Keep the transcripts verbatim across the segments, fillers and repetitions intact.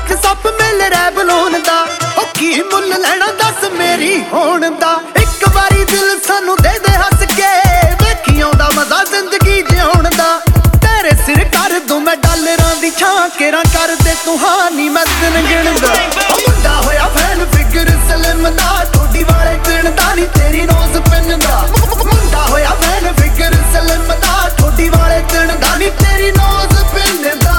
ਵਿੱਚ ਸੱਪ ਮਿਲ ਰਹਿ ਬਲੋਨ ਦਾ। ਉਹ ਕੀ ਮੁੱਲ ਲੈਣਾ ਦੱਸ ਮੇਰੀ ਹੋਣ ਦਾ। ਇੱਕ ਵਾਰੀ ਦਿਲ ਸਾਨੂੰ ਦੇ ਦੇ ਹੱਸ ਕੇ, ਵੇਖੀ ਆਉਂਦਾ ਮਜ਼ਾ ਜ਼ਿੰਦਗੀ ਜਿਉਣ ਦਾ। ਤੇਰੇ ਸਿਰ ਕਰ ਦੂੰ ਮੈਂ ਡਾਲਰਾਂ ਦੀ ਛਾਂ, ਕੇਰਾਂ ਕਰਦੇ ਤੂੰ ਹਾਨੀ ਮੈਂ ਦਿਨ ਗਿਣਦਾ। ਉਹ ਮੁੰਡਾ ਹੋਇਆ ਫੈਨ ਫਿਗਰ ਸਲਿਮ ਦਾ, ਠੋਡੀ ਵਾਲੇ ਦਿਨ ਦਾ ਨੀ ਤੇਰੀ ਨੋਜ਼ ਪਿੰਨ ਦਾ। ਮੁੰਡਾ ਹੋਇਆ ਫੈਨ ਫਿਗਰ ਸਲਿਮ ਦਾ, ਠੋਡੀ ਵਾਲੇ ਦਿਨ ਦਾ ਨੀ ਤੇਰੀ ਨੋਜ਼ ਪਿੰਨ ਦਾ।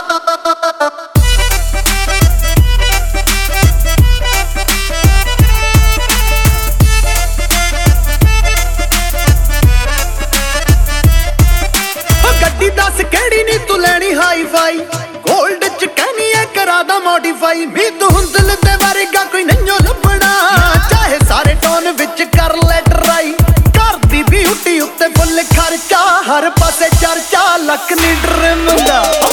ਗੱਡੀ ਦੱਸ ਕਿਹੜੀ ਨੀ ਤੂੰ ਲੈਣੀ ਹਾਈ ਫਾਈ, ਗੋਲਡ ਚ ਕਹਿਨੀ ਐ ਕਰਾ ਦਾ ਮੋਡੀਫਾਈ। ਮੀਤ ਹੁੰਦਲ ਦੇ ਵਰਗਾ ਕੋਈ ਨਹੀਂਓ ਲੱਭਣਾ, ਚਾਹੇ ਸਾਰੇ ਟੋਨ ਵਿੱਚ ਕਰ ਲੈ ਟਰਾਈ। ਘਰ ਦੀ ਬਿਊਟੀ ਉੱਤੇ ਫੁੱਲ ਖਰਚਾ, ਹਰ ਪਾਸੇ ਚਰਚਾ, ਲੱਕ ਨੀ ਡਰਿਮ ਦਾ।